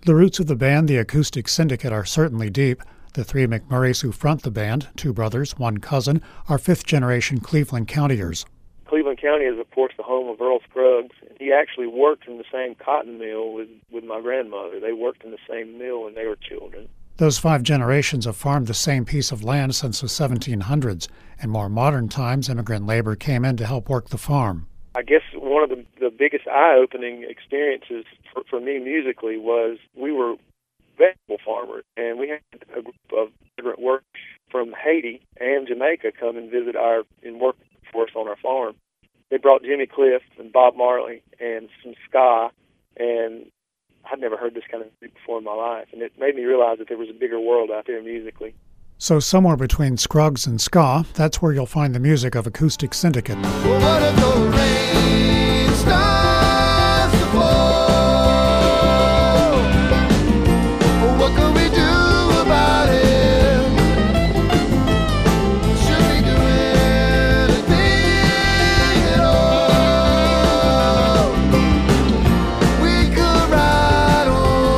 The roots of the band, the Acoustic Syndicate, are certainly deep. The three McMurrays who front the band, two brothers, one cousin, are fifth-generation Cleveland Countyers. Cleveland County is, of course, the home of Earl Scruggs. He actually worked in the same cotton mill with my grandmother. They worked in the same mill when they were children. Those 5 generations have farmed the same piece of land since the 1700s. In more modern times, immigrant labor came in to help work the farm. I guess one of the biggest eye-opening experiences for me musically was we were vegetable farmers, and we had a group of immigrant workers from Haiti and Jamaica come and visit and work for us on our farm. They brought Jimmy Cliff and Bob Marley and some ska, and I'd never heard this kind of music before in my life, and it made me realize that there was a bigger world out there musically. So somewhere between Scruggs and ska, that's where you'll find the music of Acoustic Syndicate. Well, what if the rain starts to fall? What can we do about it? Should we do anything at all? We could ride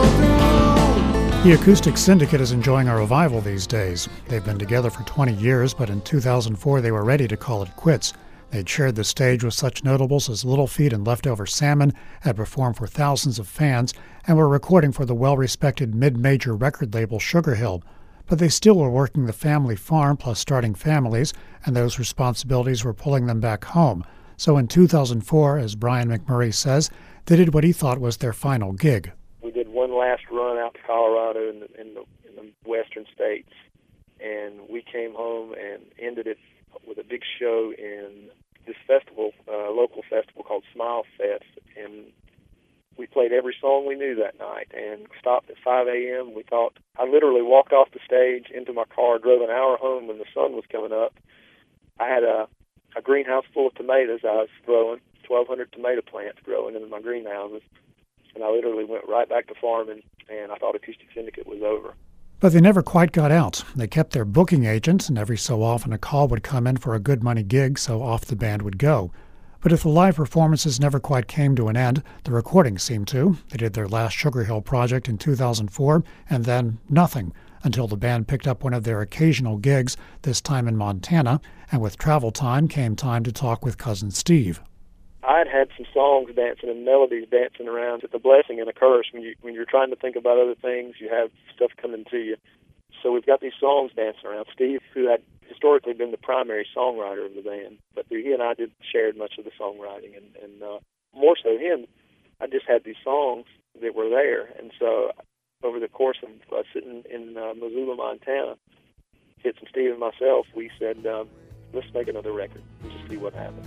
on through. The Acoustic Syndicate is enjoying a revival these days. They've been together for 20 years, but in 2004 they were ready to call it quits. They'd shared the stage with such notables as Little Feat and Leftover Salmon, had performed for thousands of fans, and were recording for the well-respected mid-major record label Sugar Hill. But they still were working the family farm plus starting families, and those responsibilities were pulling them back home. So in 2004, as Brian McMurray says, they did what he thought was their final gig. We did one last run out to Colorado in the western states, and we came home and ended it with a big show in this festival, local festival called Smile Fest, and we played every song we knew that night and stopped at 5 a.m. I literally walked off the stage into my car, drove an hour home when the sun was coming up. I had a greenhouse full of tomatoes I was growing, 1,200 tomato plants growing in my greenhouses, and I literally went right back to farming, and I thought Acoustic Syndicate was over. But they never quite got out. They kept their booking agents, and every so often a call would come in for a good money gig, so off the band would go. But if the live performances never quite came to an end, the recordings seemed to. They did their last Sugar Hill project in 2004, and then nothing, until the band picked up one of their occasional gigs, this time in Montana, and with travel time came time to talk with Cousin Steve. I'd had some songs dancing and melodies dancing around. It's a blessing and a curse. When you're trying to think about other things, you have stuff coming to you. So we've got these songs dancing around. Steve, who had historically been the primary songwriter of the band, but he and I shared much of the songwriting, and more so him. I just had these songs that were there, and so over the course of sitting in Missoula, Montana, Fitz and Steve and myself, we said, let's make another record and just see what happens.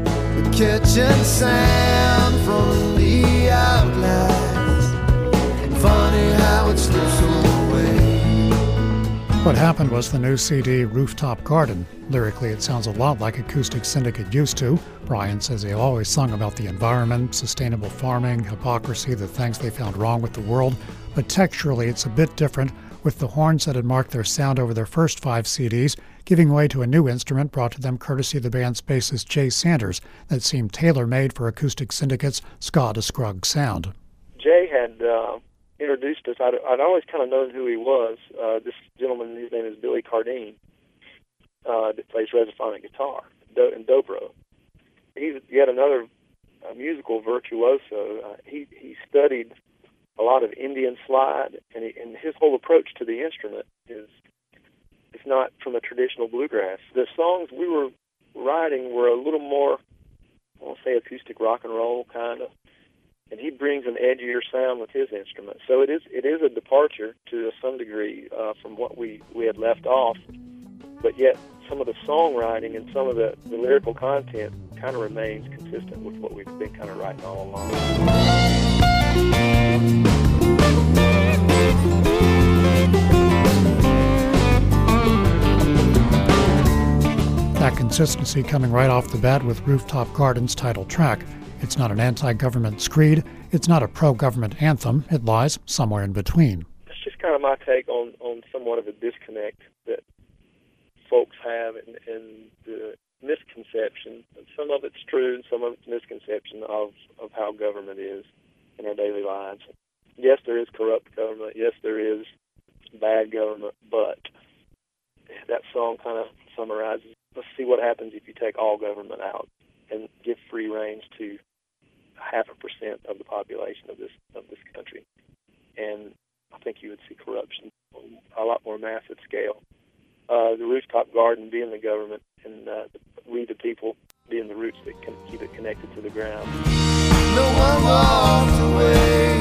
Catching sound from the outlines. Funny how it slips away. What happened was the new CD, Rooftop Garden. Lyrically, it sounds a lot like Acoustic Syndicate used to. Brian says they always sung about the environment, sustainable farming, hypocrisy, the things they found wrong with the world. But texturally, it's a bit different, with the horns that had marked their sound over their first 5 CDs, giving way to a new instrument brought to them courtesy of the band's bassist Jay Sanders that seemed tailor-made for Acoustic Syndicate's ska to Scruggs sound. Jay had introduced us. I'd always kind of known who he was. This gentleman, his name is Billy Cardine, that plays resophonic guitar and dobro. He's yet another musical virtuoso. He studied a lot of Indian slide, and his whole approach to the instrument is not from a traditional bluegrass. The songs we were writing were a little more, I want to say, acoustic rock and roll kind of, and he brings an edgier sound with his instrument. So it is a departure to some degree from what we had left off, but yet some of the songwriting and some of the lyrical content kind of remains consistent with what we've been kind of writing all along. That consistency coming right off the bat with Rooftop Garden's title track. It's not an anti-government screed. It's not a pro-government anthem. It lies somewhere in between. It's just kind of my take on somewhat of a disconnect that folks have and the misconception. Some of it's true and some of it's misconception of how government is in our daily lives. yes, there is corrupt government. Yes, there is bad government. But that song kind of summarizes, let's see what happens if you take all government out and give free range to 0.5% of the population of this country. And I think you would see corruption on a lot more massive scale. The rooftop garden being the government, and we the people being the roots that can keep it connected to the ground. No one walks away,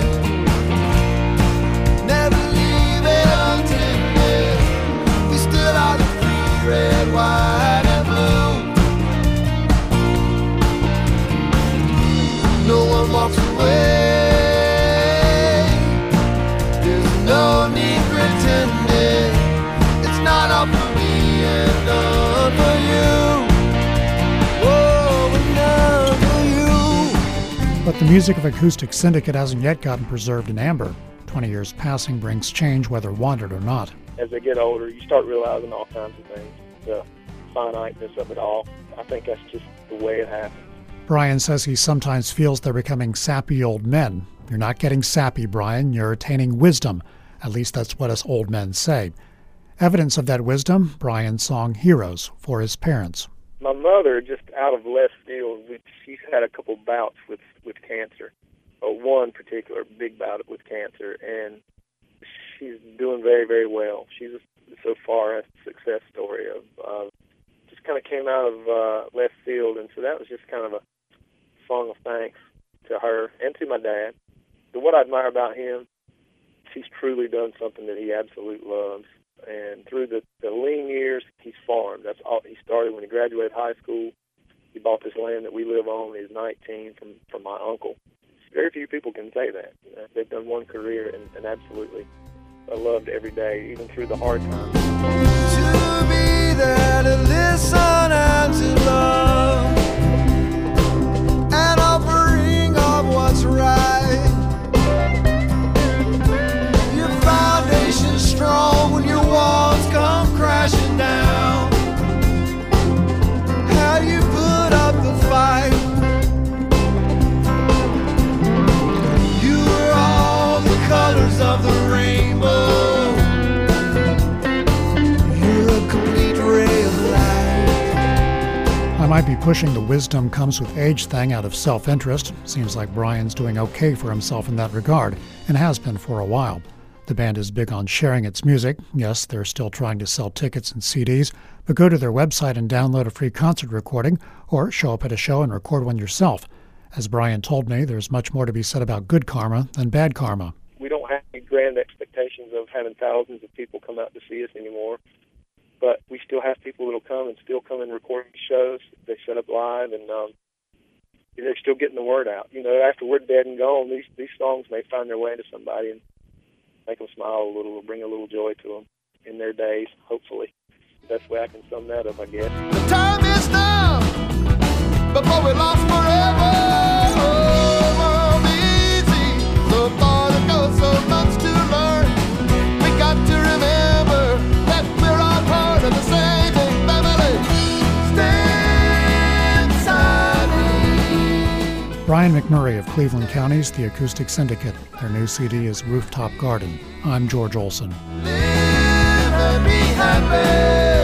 never leave it untended. We still are the free, red, white, and blue. No one walks away, there's no need pretending. It's not all for me and none for you. But the music of Acoustic Syndicate hasn't yet gotten preserved in amber. 20 years passing brings change whether wanted or not. As they get older, you start realizing all kinds of things, the finiteness of it all. I think that's just the way it happens. Brian says he sometimes feels they're becoming sappy old men. You're not getting sappy, Brian. You're attaining wisdom. At least that's what us old men say. Evidence of that wisdom, Brian's song Heroes for his parents. My mother, just out of left field, she's had a couple bouts with cancer. One particular big bout with cancer, and she's doing very, very well. She's so far a success story of just kind of came out of left field, and so that was just kind of a song of thanks to her and to my dad. But what I admire about him, he's truly done something that he absolutely loves. And through the lean years, he's farmed. That's all he started when he graduated high school. He bought this land that we live on when he was 19 from my uncle. Very few people can say that. They've done one career and absolutely loved every day, even through the hard times. To be there to listen and to love, an offering of what's right. Your foundation's strong when your walls come crashing down. How you put up the fight. You were all the colors of the rainbow. You're a complete ray of light. I might be pushing the wisdom comes with age thing out of self-interest. Seems like Brian's doing okay for himself in that regard, and has been for a while. The band is big on sharing its music. Yes, they're still trying to sell tickets and CDs, but go to their website and download a free concert recording, or show up at a show and record one yourself. As Brian told me, there's much more to be said about good karma than bad karma. We don't have any grand expectations of having thousands of people come out to see us anymore, but we still have people that'll come and still come and record shows. They set up live, and they're still getting the word out. You know, after we're dead and gone, these songs may find their way to somebody and make them smile a little or bring a little joy to them in their days, hopefully. Best way I can sum that up, I guess. The time is now before we lost forever. Oh, won't be easy. So far to go, so much to learn. We got to remember that we're all part of the same big family. Stand silent. Brian McMurray of Cleveland County's The Acoustic Syndicate. Their new CD is Rooftop Garden. I'm George Olson. Live and be happy.